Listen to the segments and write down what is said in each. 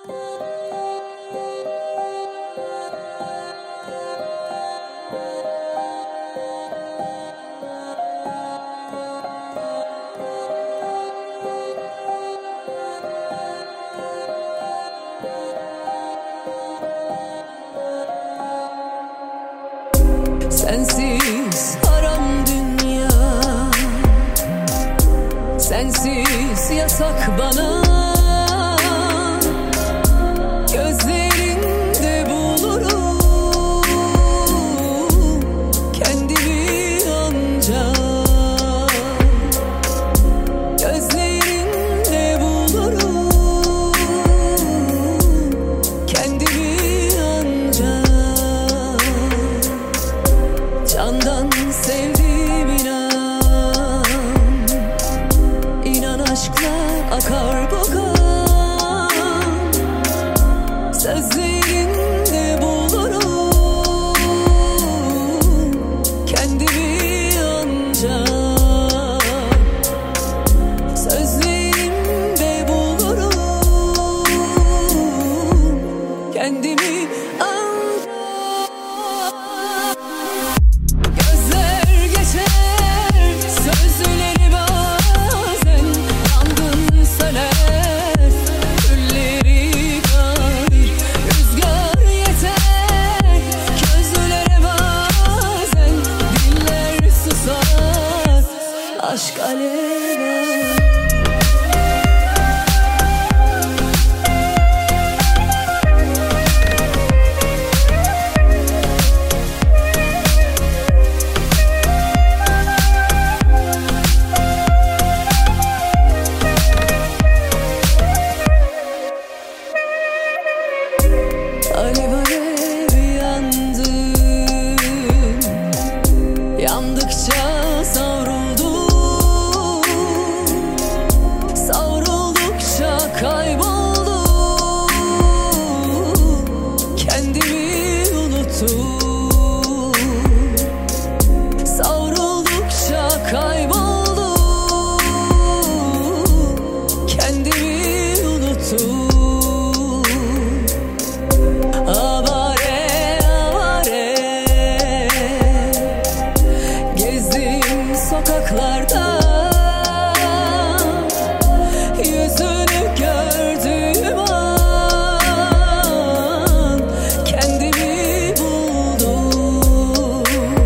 Sensiz haram dünya, sensiz yasak bana. Gözlerinde bulurum kendimi ancak. Gözlerinde bulurum kendimi ancak. Candan sevdim inan, inan aşkla akar bu kan. Sözlerinde bulurum kendimi ancak. Sözlerimde bulurum kendimi ancak. Gözler geçer, sözleri bazen yangın söner, külleri kalır. Rüzgar yeter, közlere bazen diller susar, aşk alever. Alev alev yandım, yandıkça savruldum, savruldukça kayboldum, kendimi unuttum, savruldukça kayboldum, kendimi unuttum. Avare avare gezdim sokaklarda, yüzünü gördüğüm an kendimi buldum.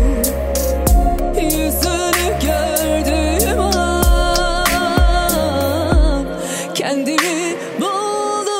Yüzünü gördüğüm an kendimi buldum.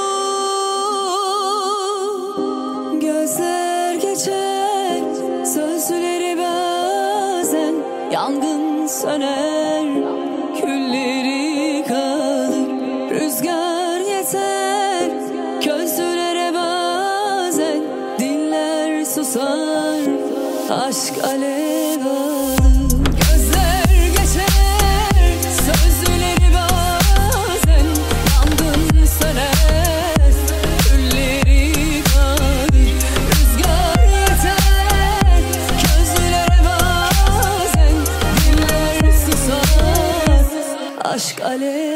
Gözler geçer, sözleri bazen yangın söner, külleri kalır. Rüzgar yeter, közlere bazen diller susar, aşk alev alır. Gözler geçer, sözleri bazen yangın söner, külleri kalır. Rüzgar yeter, közlere bazen diller susar, aşk alev.